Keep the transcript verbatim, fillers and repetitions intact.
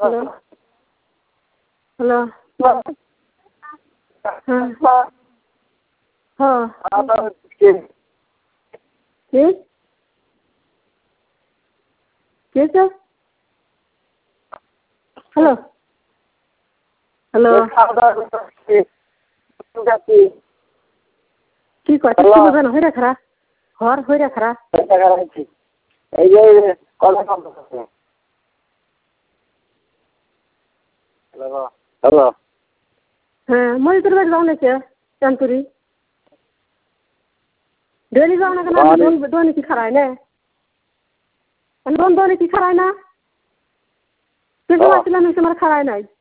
hello hello হ্যাঁ হ্যাঁ কি কিসে হ্যালো হ্যালো কি কয় কিছু বুঝে না হইরা খারা ঘর হইরা খারা এই যে কথা হ্যালো হ্যালো হ্যাঁ মই তোর বাড়ি যাও নাকি চানতুরি ডেলি যাও না কেন দোন দোনে কি খারায় না দোন দোনে কি খারায় না তুই আসলে আমি তোমার খারায় নাই